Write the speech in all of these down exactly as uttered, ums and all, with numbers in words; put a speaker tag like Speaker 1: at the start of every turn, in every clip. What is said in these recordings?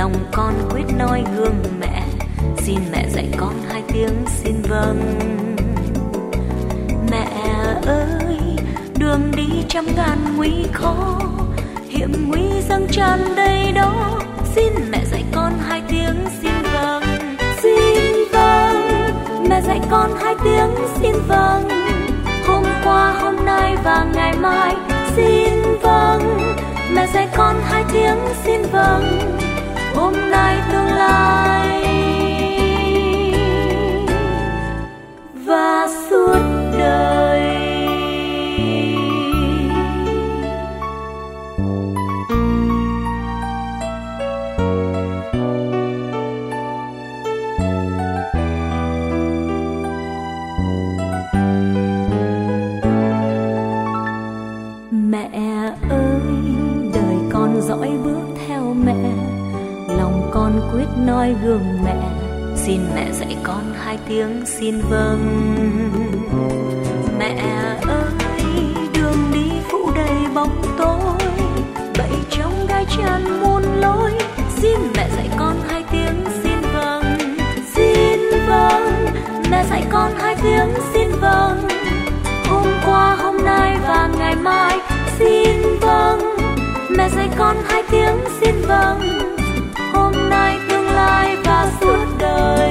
Speaker 1: lòng con quyết noi gương mẹ, xin mẹ dạy con hai tiếng xin vâng. Mẹ ơi, đường đi trăm ngàn nguy khó, hiểm nguy dâng tràn đầy đó, xin mẹ dạy con hai tiếng xin vâng. Xin vâng, mẹ dạy con hai tiếng xin vâng. Hôm qua, hôm nay và ngày mai, xin vâng, mẹ dạy con hai tiếng xin vâng. Hôm nay tương lai và suốt đời. Mẹ ơi, đời con dõi bước theo mẹ, lòng con quyết noi gương mẹ, xin mẹ dạy con hai tiếng xin vâng. Mẹ ơi, đường đi phủ đầy bóng tối, bẫy trong gai tràn muôn lối, xin mẹ dạy con hai tiếng xin vâng. Xin vâng, mẹ dạy con hai tiếng xin vâng. Hôm qua, hôm nay và ngày mai, xin vâng, mẹ dạy con hai tiếng xin vâng. Hôm nay tương lai và suốt đời.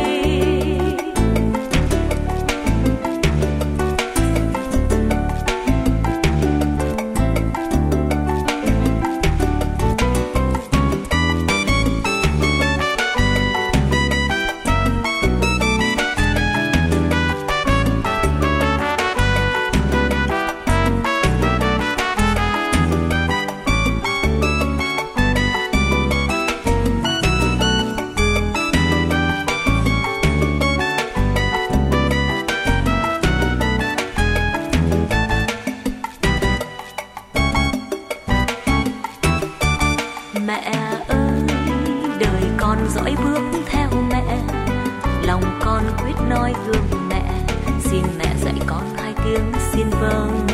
Speaker 1: Mẹ ơi, đời con dõi bước theo mẹ, lòng con quyết noi gương mẹ, xin mẹ dạy con hai tiếng xin vâng.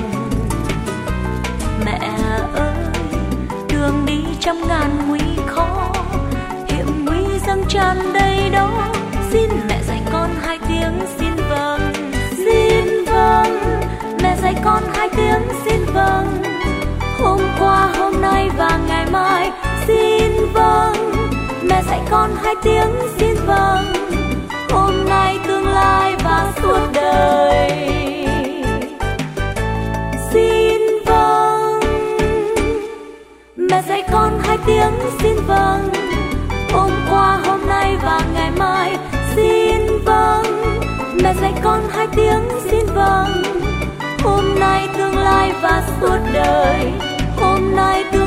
Speaker 1: Mẹ ơi, đường đi trăm ngàn nguy khó, hiểm nguy dâng tràn đầy đó, xin mẹ dạy con hai tiếng xin vâng. Xin vâng, mẹ dạy con hai tiếng xin vâng. Hôm qua, hôm nay và ngày mai, xin vâng, mẹ dạy con hai tiếng xin vâng. Hôm nay tương lai và suốt đời. Xin vâng, mẹ dạy con hai tiếng xin vâng. Hôm qua, hôm nay và ngày mai, xin vâng, mẹ dạy con hai tiếng xin vâng. Hôm nay tương lai và suốt đời. Hôm nay tương